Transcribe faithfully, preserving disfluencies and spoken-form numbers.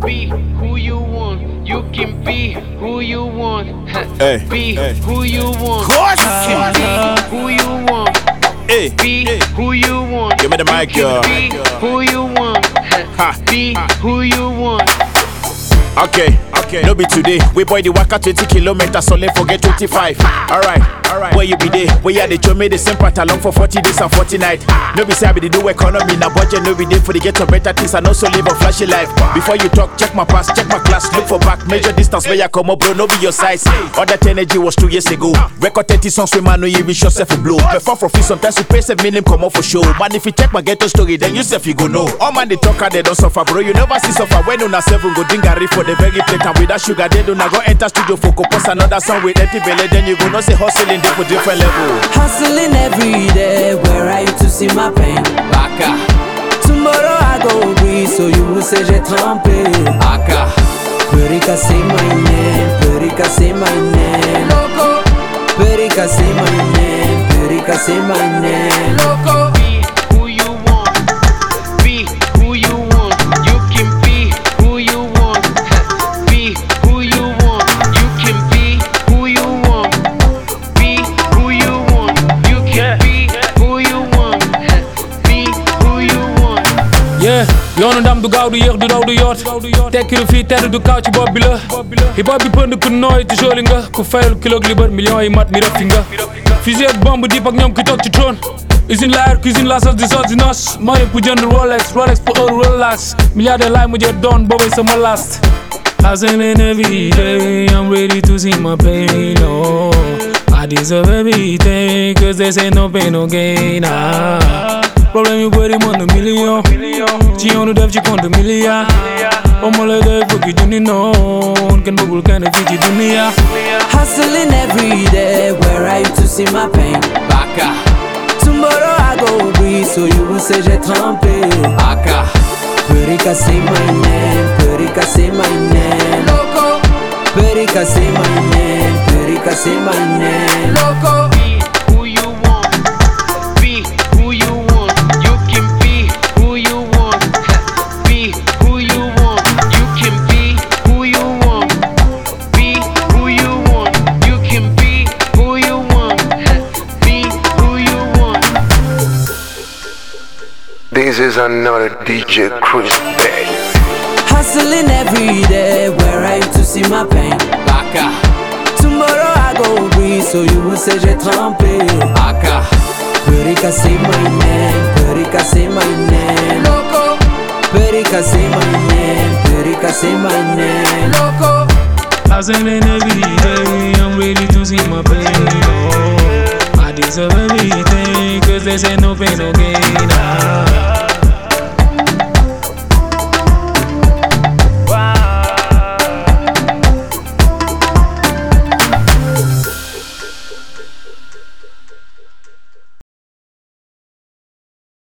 Be who you want. You can be who you want. Hey, be hey. who you want. Course. You can be who you want. Hey, Be hey. who you want. Give me the mic, you girl. can be who you want. Ha. Be who you want. Okay, okay. No be today. We boy the waka twenty kilometers, only forget twenty-five. Alright, alright. Where you be there? Where you the show me the same part along for forty days and forty nights. No be say I be the do economy, na budget. No be there for the get some better things and also live a flashy life. Before you talk, check my past, check my class, look for back, measure distance where you come up, bro. No be your size. All that energy was two years ago. Record thirty songs with man, no you reach yourself a blow. Perform for free, sometimes you pay seven million come up for show. Man, if you check my ghetto story, then you self you go know. All man they talk and they don't suffer, bro. You never see suffer when you na seven go drink a for the very plate and with that sugar they do not go enter studio for compose another song with empty belly. Then you go no say hustling there for different level. Hustling every day, where are you to see my pain? Baka, Tomorrow I go breathe, so you will say j'ai trempé. Aka, Perica say my name, Perica say my name. Loco, Perica say my name, Perica say my name. Loco. Be who you want. Be who you want. You can be who you want. Be who you want. You can be who you want. Be who you want. You can be who you want. Be who you want. Yeah, yoonu ndam du gaaw du yéex du daw du yoot tekki lu fii tedd du kaaw ci bopp bi la hip hop bi pënd ku nooy te joli nga ku fayal kilo li bër millions yi mat mi rëppi nga fusil ak bombe dip ak ñoom ki toog ci trône usine la air cuisine la sos di sos di nos money pour jënd Rolex Rolex pour heure relax milliardaire laay mujjee doon boobay sama last hustling every day I'm ready to see my pain oh I deserve everything cause they say no pain no gain ah problème yu bëri mën na million ci yoonu def ci compte milliard ba ma lay def bëgg junni noon kenn bëggul kenn fii ci dunia. Hustling every day, where are you to see my pain? Baka, Tomorrow I go breathe, so you will say j'ai trempé. Aka, Perica say my name, Perica say my name. Loco, Perica say my name, Perica say my name. Loco. Be who you want. Be who you want. You can be who you want. Be who you want. You can be who you want. Be who you want. You can be who you want. Be who you want. This is another D J Cruise Bay. Hustling every day, where are you to see my pain? Baka, Tomorrow I go breathe, so you will say j'ai trempé. Aka, Perica say my name, Perica say my name. Loco, Perica say my name, Perica say my name. Loco. Hustling every day I'm ready to see my pain oh I deserve everything cause they say no pain no gain ah